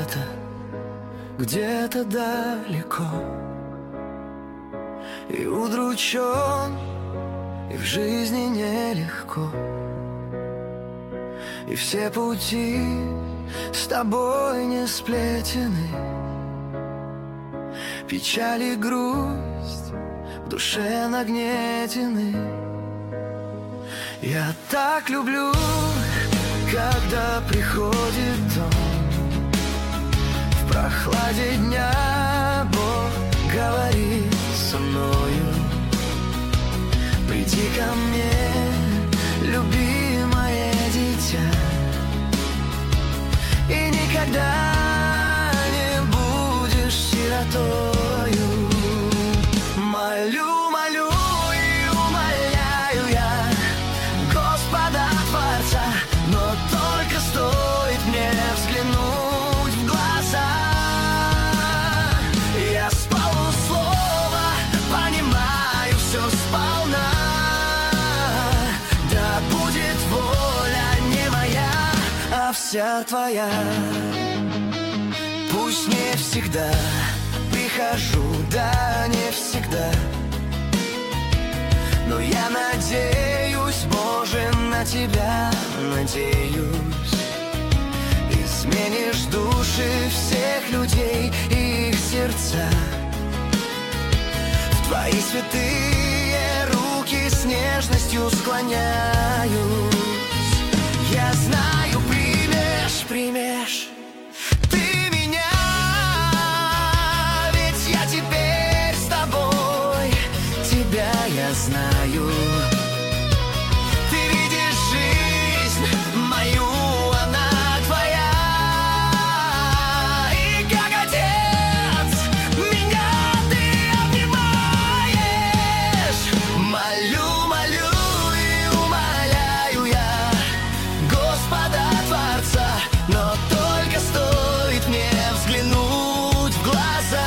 где-то далеко, и удручен, и в жизни нелегко, и все пути с тобой не сплетены. Печаль и грусть в душе нагнетены. Я так люблю, когда приходит дом, в прохладе дня Бог говорит со мною: приди ко мне, любимое дитя, и никогда не будешь сиротою. Молю, молю и умоляю я Господа Творца, но только стоит мне взглянуть в глаза, я с полуслова понимаю все сполна. Да будет воля не моя, а вся твоя. Пусть не всегда прихожу, да не всегда, но я надеюсь, Боже, на Тебя надеюсь. Изменишь души всех людей и их сердца, в Твои святые руки с нежностью склоняюсь. Я знаю, примешь, примешь Ты меня, ведь я теперь с тобой, Тебя я знаю. Ты видишь жизнь мою, она твоя, и как отец меня ты обнимаешь. Молю, молю и умоляю я Господа Творца, но только стоит мне взглянуть в глаза,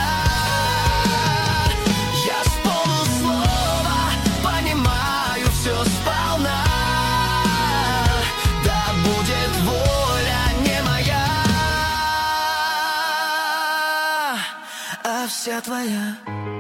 я с полуслова понимаю все сполна. Да будет воля не моя, а вся твоя.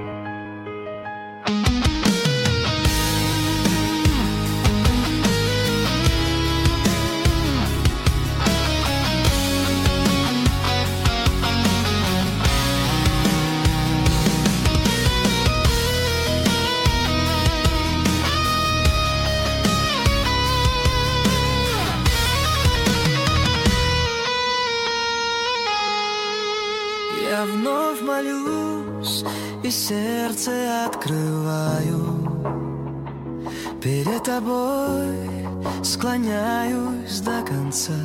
Я вновь молюсь и сердце открываю, перед тобой склоняюсь до конца.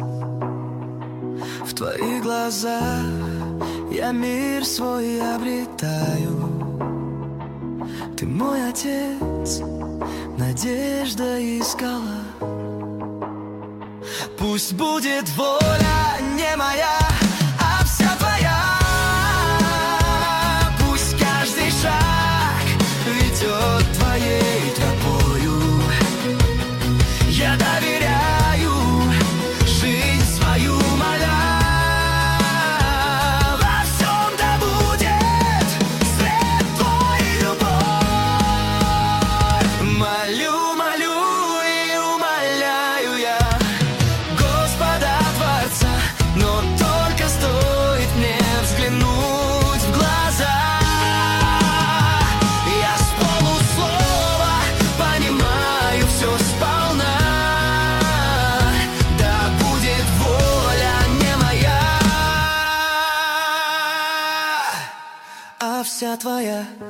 В твоих глазах я мир свой обретаю. Ты мой отец, надежда и скала. Пусть будет воля не моя, а вся твоя. Пусть каждый шаг ведет твоей тропою. Я доверяю жизнь свою, моля. Во всем да будет свет твой и любовь. Молю, молю и умоляю я Господа Творца, но только стоит мне взглянуть в глаза, я с полуслова понимаю все сполна. Да будет воля не моя, а вся твоя.